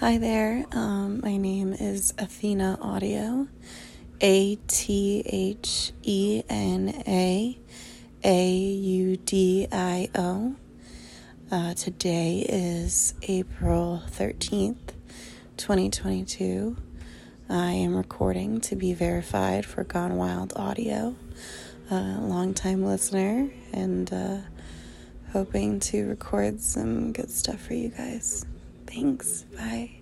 Hi there, my name is Athena Audio, ATHENA AUDIO. Today is April 13th, 2022. I am recording to be verified for Gone Wild Audio, long-time listener, and hoping to record some good stuff for you guys. Thanks. Bye.